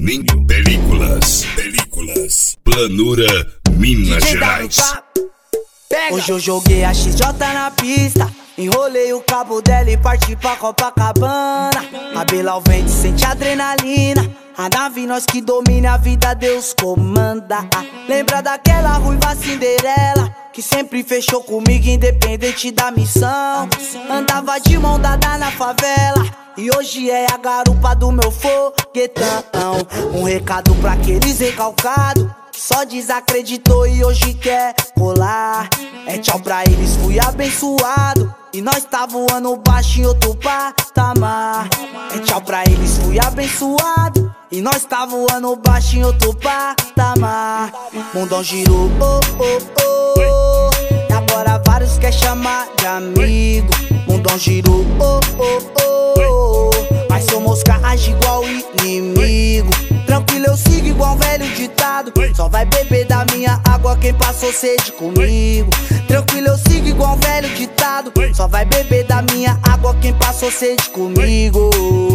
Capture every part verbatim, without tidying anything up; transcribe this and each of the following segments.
Juninho Películas, Películas, Planura, Minas Gerais. Hoje eu joguei a X J na pista, enrolei o cabo dela e parti pra Copacabana. Cabelo ao vento, sente adrenalina, a nave nós que domina, a vida Deus comanda. Lembra daquela ruiva Cinderela que sempre fechou comigo independente da missão. Andava de mão dada na favela e hoje é a garupa do meu foguetão. Um recado pra aqueles recalcados que só desacreditou e hoje quer colar. É tchau pra eles, fui abençoado e nós tá voando baixo em outro patamar. É tchau pra eles, fui abençoado e nós tá voando baixo em outro patamar. Mundão girou, oh, oh, oh, e agora vários quer chamar de amigo. Mundão girou, oh, oh, oh, mas sou mosca, age igual inimigo. Tranquilo, eu sigo igual um velho ditado, só vai beber da minha água quem passou sede comigo. Tranquilo, eu sigo igual um velho ditado, só vai beber da minha água quem passou sede comigo.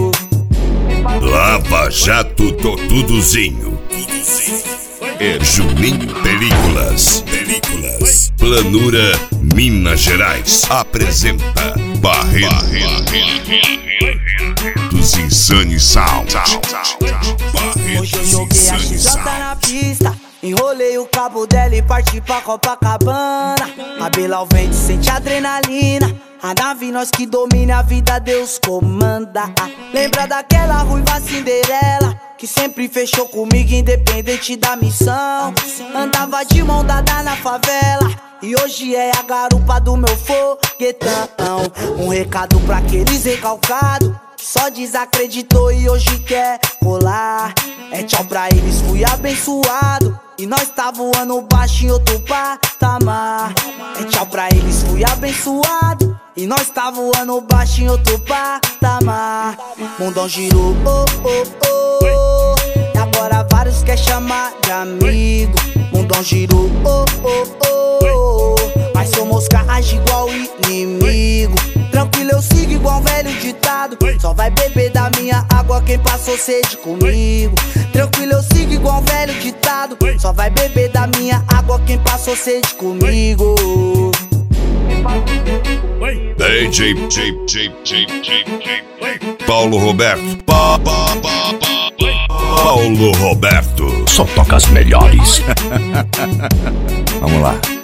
Lava Jato Totuduzinho. É Juninho Películas, Películas, Planura, Minas Gerais. Apresenta Barreto dos Insane Sound. Hoje eu joguei a X J na pista, enrolei o cabo dela e parti pra Copacabana. Cabelo ao vento, sente adrenalina, a nave nós que domina, a vida Deus comanda. Lembra daquela ruiva Cinderela que sempre fechou comigo independente da missão. Andava de mão dada na favela e hoje é a garupa do meu foguetão. Um recado pra aqueles recalcados que só desacreditou e hoje quer colar. É tchau pra eles, fui abençoado e nós tá voando baixo em outro patamar. É tchau pra eles, fui abençoado e nós tá voando baixo em outro patamar. Mundão girou, oh, oh, oh, e agora vários quer chamar de amigo. Mundão girou, oh, oh, oh, mas sou mosca, age igual inimigo. Tranquilo, eu sigo igual um velho ditado, só vai beber da minha água quem passou sede comigo. Tranquilo, eu sigo igual um velho ditado, só vai beber da minha água quem passou sede comigo. D J, J, J, J, J, Paulo Roberto, pa, pa, pa, pa, Paulo Roberto, só toca as melhores. Vamos lá.